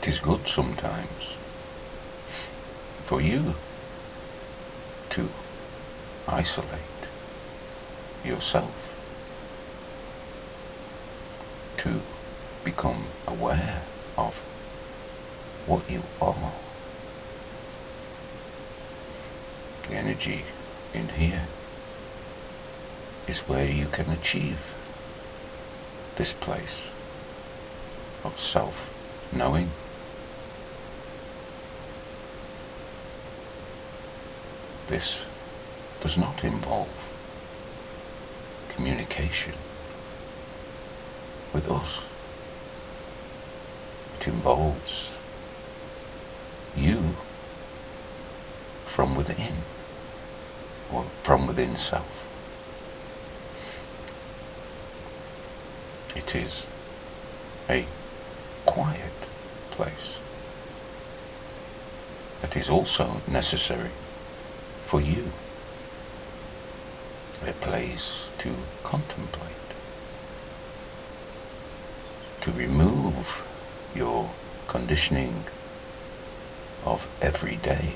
is good sometimes for you to isolate yourself, to become aware of what you are. The energy in here is where you can achieve this place of self-knowing. This does not involve communication with us. It involves you from within, or from within self. It is a quiet place that is also necessary for you, a place to contemplate, to remove your conditioning of every day.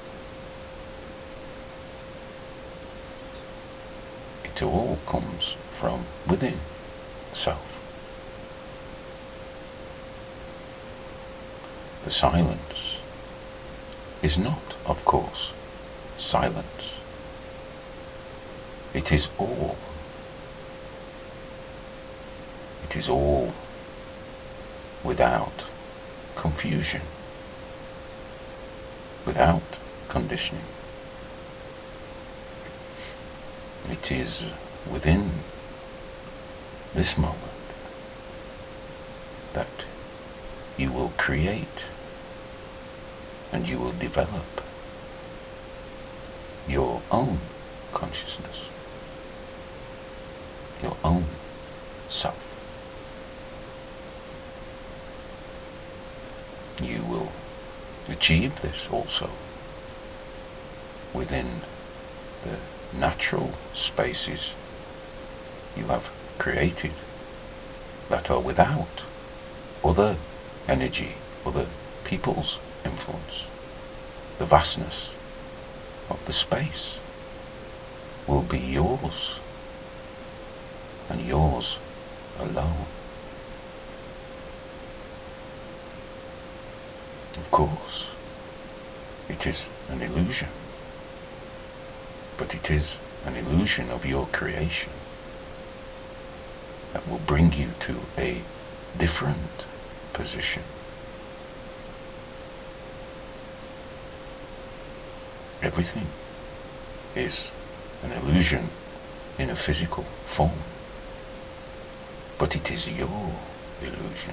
It all comes from within self. The silence is not, of course, silence. It is all. It is all without confusion, without conditioning. It is within this moment that you will create and you will develop your own consciousness, your own self. You will achieve this also within the natural spaces you have created that are without other energy, other people's influence. The vastness of the space will be yours, and yours alone. Of course, it is an illusion, but it is an illusion of your creation that will bring you to a different position. Everything is an illusion in a physical form, but it is your illusion.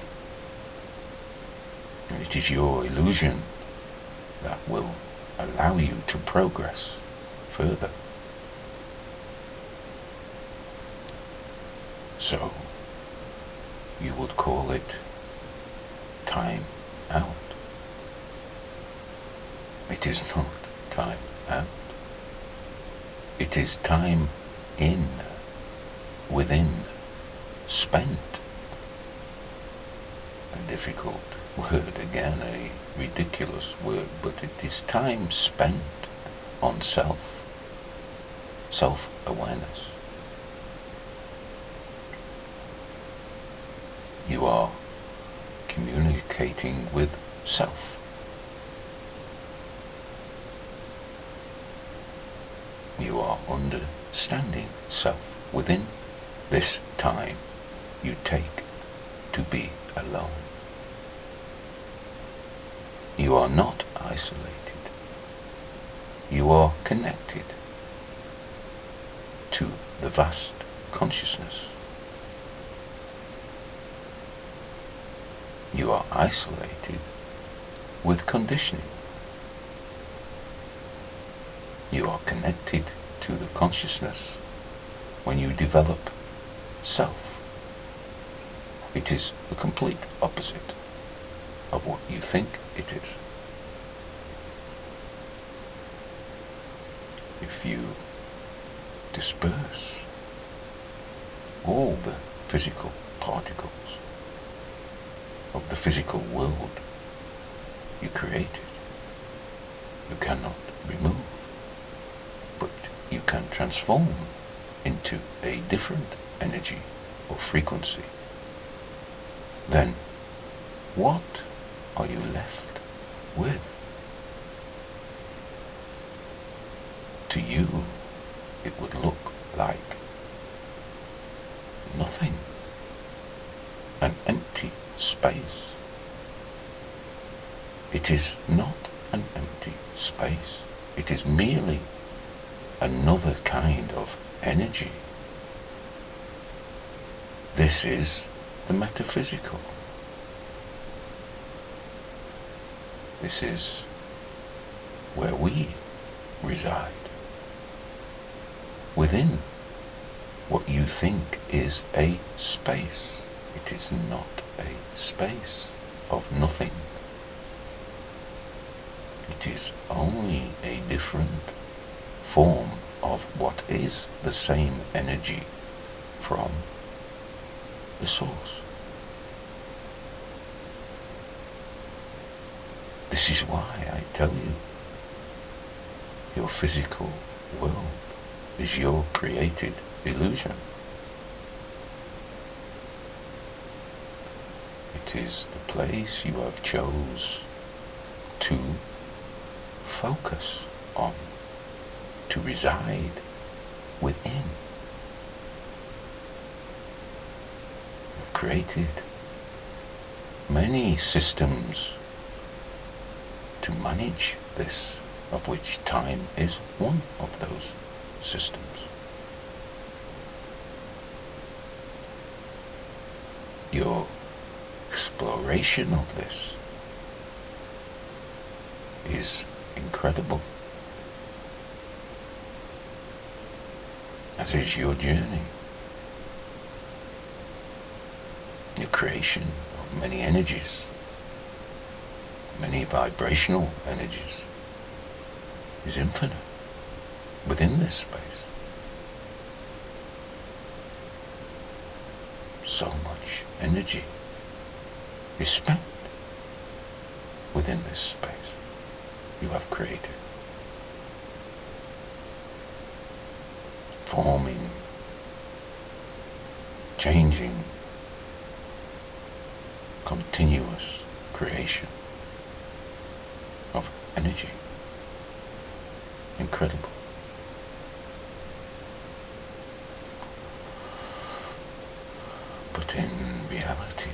And it is your illusion that will allow you to progress further. So, you would call it time out. It is not time out. It is time in, within, spent. A difficult word again, a ridiculous word, but it is time spent on self, self-awareness. You are communicating with self. You are understanding self within this time you take to be alone. You are not isolated. You are connected to the vast consciousness. You are isolated with conditioning. You are connected to the consciousness when you develop self. It is the complete opposite of what you think it is. If you disperse all the physical particles of the physical world you created, you cannot remove, but you can transform into a different energy or frequency. Then what are you left with? To you, it would look like nothing, an empty space. It is not an empty space. It is merely another kind of energy. This is the metaphysical. This is where we reside. Within what you think is a space. It is not a space of nothing. It is only a different form of what is the same energy from the source. This is why I tell you, your physical world is your created illusion. It is the place you have chose to focus on, to reside within. You've created many systems to manage this, of which time is one of those systems. Your exploration of this is incredible, as is your journey. Your creation of many energies, many vibrational energies, is infinite within this space. So much energy is spent within this space you have created, forming, changing, continuous creation of energy. Incredible. But in reality,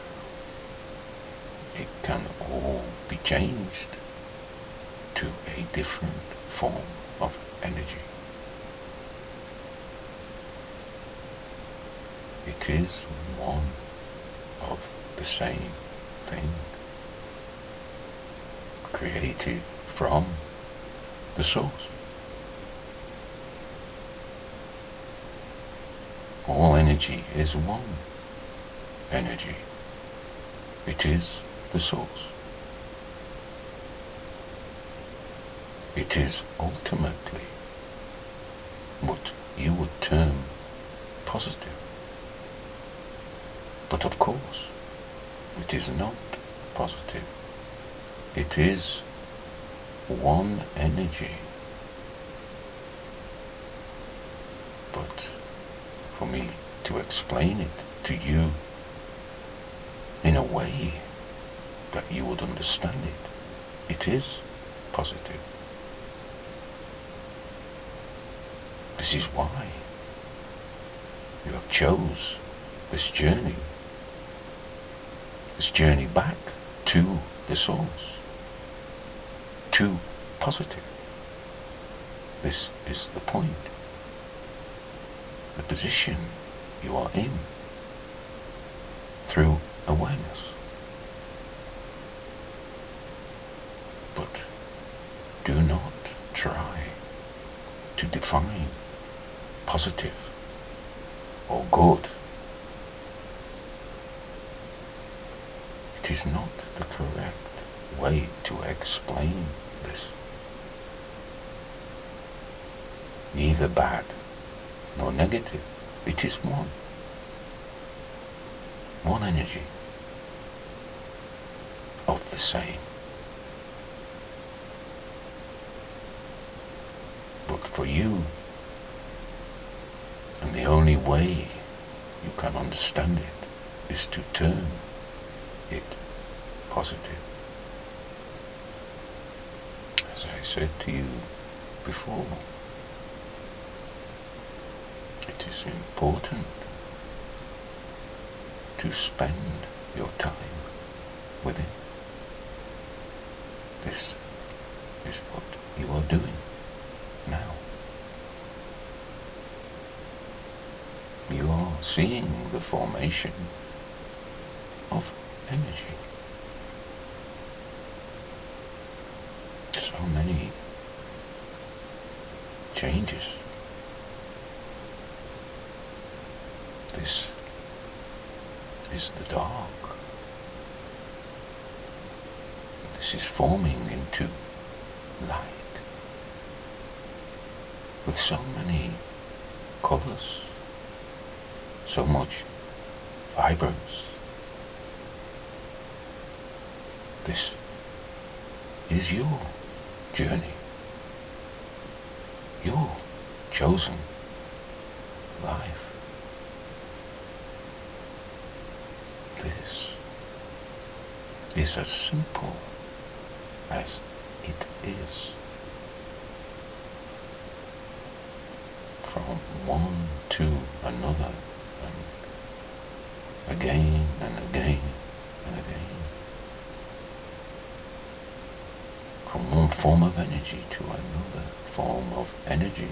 it can all be changed to a different form of energy. It is one of the same thing, created from the source. All energy is one energy. It is the source. It is ultimately what you would term positive. But of course, it is not positive. It is one energy. But for me to explain it to you in a way that you would understand it, it is positive. This is why you have chose this journey back to the source, to positive. This is the point, the position you are in through awareness. But do not try to define positive or good. It is not the correct way to explain this. Neither bad nor negative. It is one. One energy of the same for you. And the only way you can understand it is to turn it positive. As I said to you before, it is important to spend your time with it. This is what you are doing now. You are seeing the formation of energy. So many changes. This is the dark. This is forming into light with so many colors, so much vibrance. This is your journey, your chosen life. This is as simple as it is. From one to another, and again and again and again. From one form of energy to another form of energy.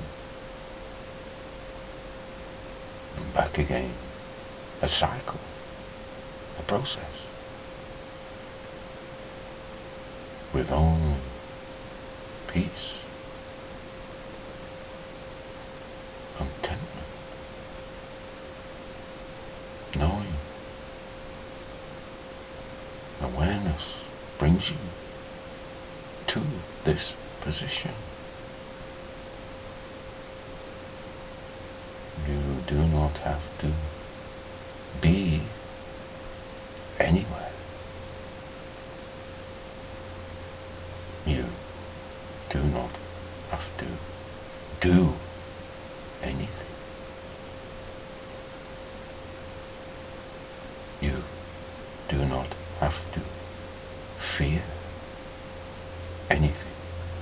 And back again. A cycle. A process. With only peace, contentment, knowing, awareness brings you to this position. You do not have to be anywhere. You do not have to do anything. You do not have to fear anything.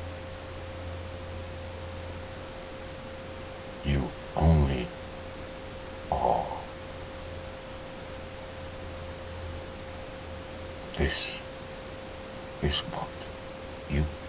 You only are. This is what you